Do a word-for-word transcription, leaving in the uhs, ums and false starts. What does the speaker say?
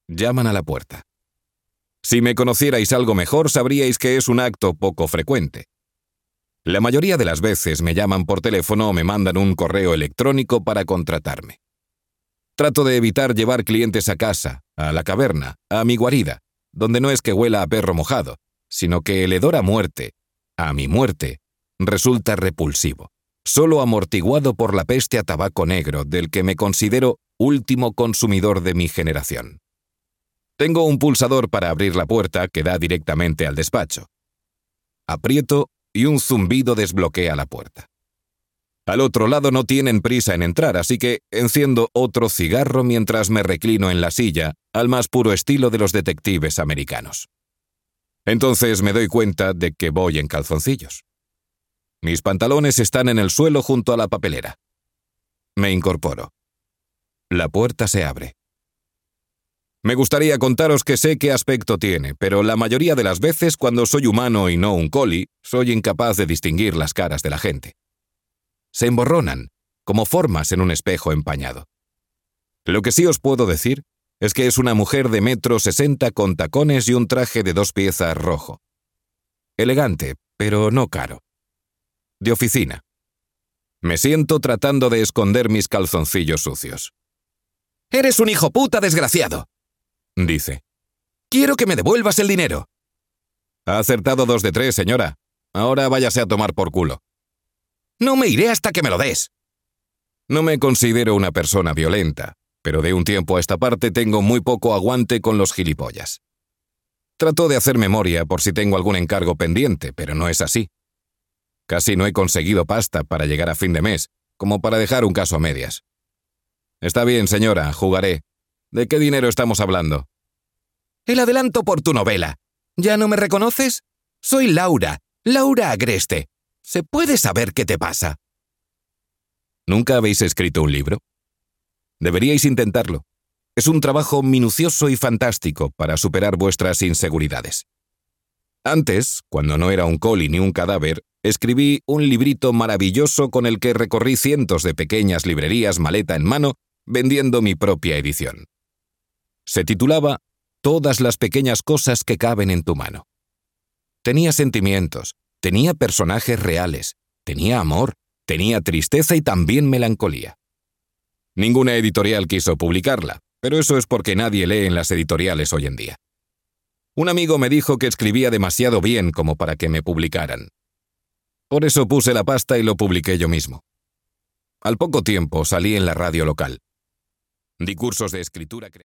Llaman a la puerta. Si me conocierais algo mejor, sabríais que es un acto poco frecuente. La mayoría de las veces me llaman por teléfono o me mandan un correo electrónico para contratarme. Trato de evitar llevar clientes a casa, a la caverna, a mi guarida, donde no es que huela a perro mojado, sino que el hedor a muerte, a mi muerte, resulta repulsivo, solo amortiguado por la peste a tabaco negro del que me considero último consumidor de mi generación. Tengo un pulsador para abrir la puerta que da directamente al despacho. Aprieto y un zumbido desbloquea la puerta. Al otro lado no tienen prisa en entrar, así que enciendo otro cigarro mientras me reclino en la silla, al más puro estilo de los detectives americanos. Entonces me doy cuenta de que voy en calzoncillos. Mis pantalones están en el suelo junto a la papelera. Me incorporo. La puerta se abre. Me gustaría contaros que sé qué aspecto tiene, pero la mayoría de las veces, cuando soy humano y no un collie, soy incapaz de distinguir las caras de la gente. Se emborronan, como formas en un espejo empañado. Lo que sí os puedo decir es que es una mujer de metro sesenta con tacones y un traje de dos piezas rojo. Elegante, pero no caro. De oficina. Me siento tratando de esconder mis calzoncillos sucios. «¡Eres un hijo puta desgraciado!», dice. «¡Quiero que me devuelvas el dinero!». «Ha acertado dos de tres, señora. Ahora váyase a tomar por culo». «No me iré hasta que me lo des». No me considero una persona violenta, pero de un tiempo a esta parte tengo muy poco aguante con los gilipollas. Trato de hacer memoria por si tengo algún encargo pendiente, pero no es así. Casi no he conseguido pasta para llegar a fin de mes, como para dejar un caso a medias. «Está bien, señora, jugaré. ¿De qué dinero estamos hablando?» «El adelanto por tu novela. ¿Ya no me reconoces? Soy Laura, Laura Agreste. ¿Se puede saber qué te pasa?» ¿Nunca habéis escrito un libro? Deberíais intentarlo. Es un trabajo minucioso y fantástico para superar vuestras inseguridades. Antes, cuando no era un collie ni un cadáver, escribí un librito maravilloso con el que recorrí cientos de pequeñas librerías maleta en mano vendiendo mi propia edición. Se titulaba «Todas las pequeñas cosas que caben en tu mano». Tenía sentimientos, tenía personajes reales, tenía amor, tenía tristeza y también melancolía. Ninguna editorial quiso publicarla, pero eso es porque nadie lee en las editoriales hoy en día. Un amigo me dijo que escribía demasiado bien como para que me publicaran. Por eso puse la pasta y lo publiqué yo mismo. Al poco tiempo salí en la radio local. Di cursos de escritura